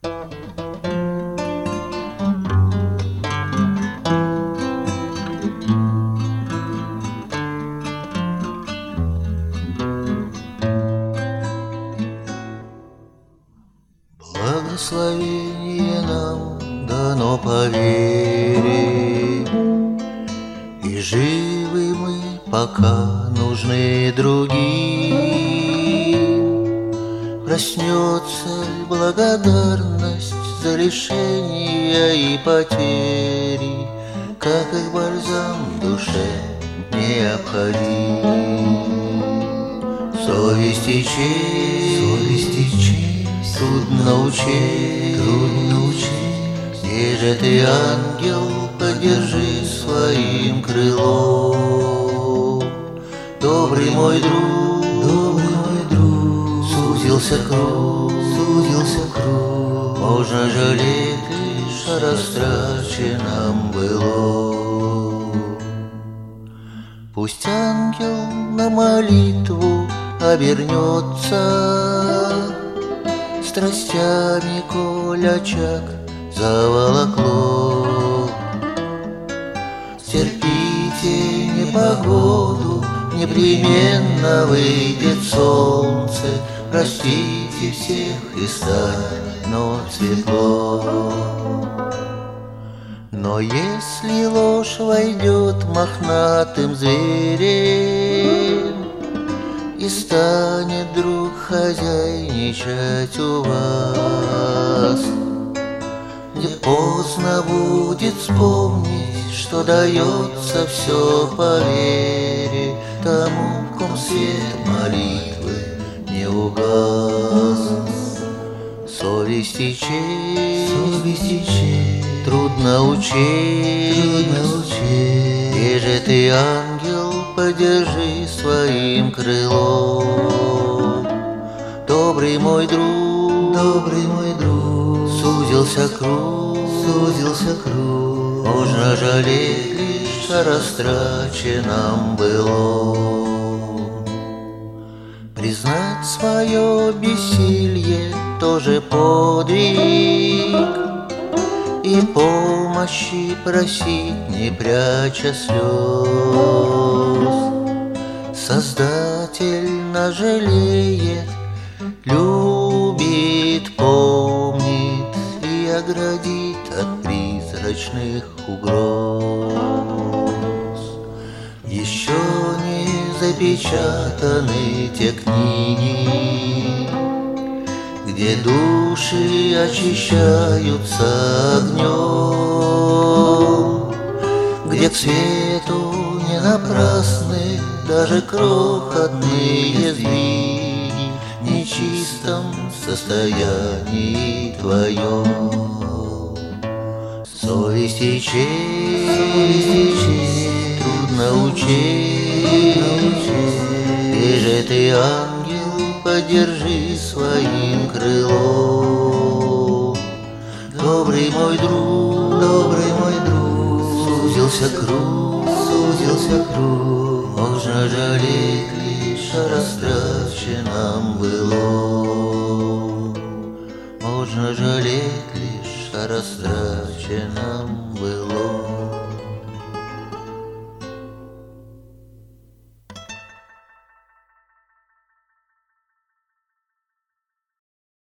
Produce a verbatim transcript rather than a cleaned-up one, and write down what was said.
Благословение нам дано по вере, и живы мы, пока нужны другим. Проснется благодарность за лишения и потери, как их бальзам душе необходим. Совесть и честь, совесть и честь трудно учесть, трудно учесть. Где же ты, ангел, поддержи своим крылом. Добрый мой друг, добрый мой друг, сузился круг, сузился круг. Можно жалеть лишь о растраченном былом. Пусть ангел на молитву обернется, страстями коль очаг заволокло. Терпите непогоду, непременно выйдет солнце. Простите всех и станет светло. Но если ложь войдет мохнатым зверем и станет друг хозяйничать у вас, где поздно будет вспомнить, что дается все по вере тому, ком свет молитвы не угас. Совесть и честь, совесть и честь трудно учесть, трудно учесть. Где же ты, ангел, поддержи своим крылом. Добрый мой друг, добрый мой друг, сузился круг, сузился круг. Можно жалеть лишь о растраченном былом. Признать свое бессилье тоже подвиг, и помощи просить, не пряча слез. Создатель нас жалеет, любит, помнит и оградит от призрачных угроз. Еще не запечатаны те книги, где души очищаются огнем, где к свету не напрасны даже крохотные сдвиги в нечистом состоянии твоем. Совесть и честь трудно учесть. Где же ты, ангел, поддержи своим крылом. Добрый мой друг, добрый мой друг, сузился круг, сузился круг. Можно жалеть лишь о растраченном былом. Можно жалеть лишь о растраченном